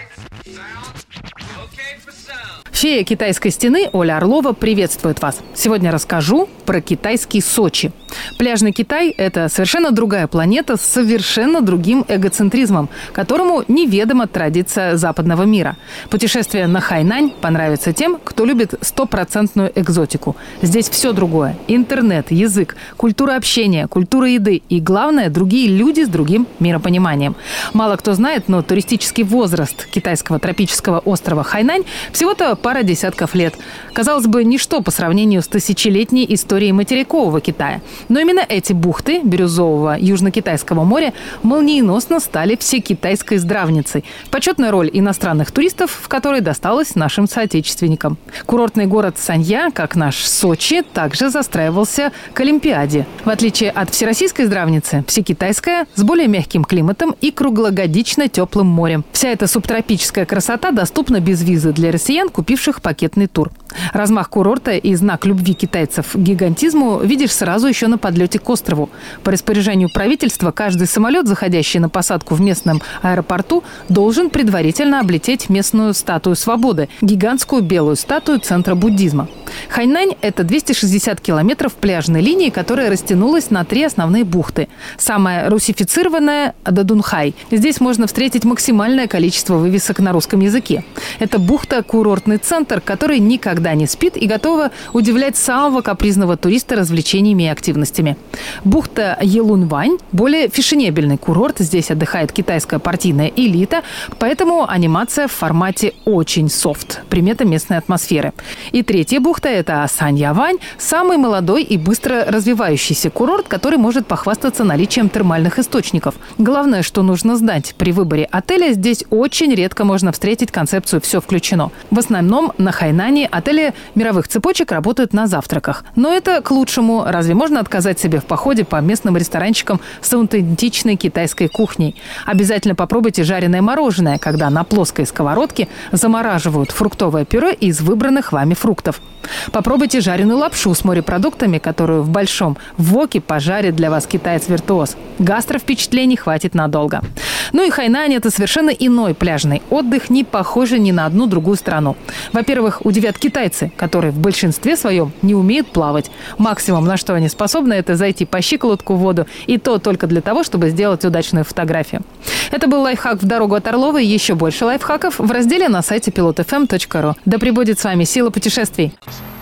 Фея китайской стены Оля Орлова приветствует вас. Сегодня расскажу про китайский Сочи. Пляжный Китай – это совершенно другая планета с совершенно другим эгоцентризмом, которому неведома традиция западного мира. Путешествие на Хайнань понравится тем, кто любит стопроцентную экзотику. Здесь все другое – интернет, язык, культура общения, культура еды и, главное, другие люди с другим миропониманием. Мало кто знает, но туристический возраст китайского тропического острова Хайнань всего-то пара десятков лет. Казалось бы, ничто по сравнению с тысячелетней историей материкового Китая. Но именно эти бухты бирюзового Южно-Китайского моря молниеносно стали всекитайской здравницей. Почетная роль иностранных туристов, в которой досталась нашим соотечественникам. Курортный город Санья, как наш Сочи, также застраивался к Олимпиаде. В отличие от всероссийской здравницы, всекитайская с более мягким климатом и круглогодично теплым морем. Вся эта субтропическая красота доступна без визы для россиян, купивших пакетный тур. Размах курорта и знак любви китайцев к гигантизму видишь сразу еще на подлете к острову. По распоряжению правительства каждый самолет, заходящий на посадку в местном аэропорту, должен предварительно облететь местную статую свободы – гигантскую белую статую центра буддизма. Хайнань – это 260 километров пляжной линии, которая растянулась на 3 основные бухты. Самая русифицированная – Дадунхай. Здесь можно встретить максимальное количество вывесок на русском языке. Это бухта-курортный центр, который никогда не спит и готова удивлять самого капризного туриста развлечениями и активностями. Бухта Елунвань – более фешенебельный курорт. Здесь отдыхает китайская партийная элита, поэтому анимация в формате очень софт. Примета местной атмосферы. И третья бухта – это Саньявань – самый молодой и быстро развивающийся курорт, который может похвастаться наличием термальных источников. Главное, что нужно знать – при выборе отеля здесь очень редко можно встретить концепцию «все включено». В основном на Хайнане отели мировых цепочек работают на завтраках. Но это к лучшему. Разве можно отказать себе в походе по местным ресторанчикам с аутентичной китайской кухней? Обязательно попробуйте жареное мороженое, когда на плоской сковородке замораживают фруктовое пюре из выбранных вами фруктов. Попробуйте жареную лапшу с морепродуктами, которую в большом воке пожарит для вас китаец-виртуоз. Гастровпечатлений хватит надолго. Ну и Хайнань – это совершенно иной пляжный отдых, не похожий ни на одну другую страну. Во-первых, удивят китайцы, которые в большинстве своем не умеют плавать. Максимум, на что они способны, это зайти по щиколотку в воду, и то только для того, чтобы сделать удачную фотографию. Это был лайфхак в дорогу от Орловой. Еще больше лайфхаков в разделе на сайте pilotfm.ru. Да пребудет с вами сила путешествий.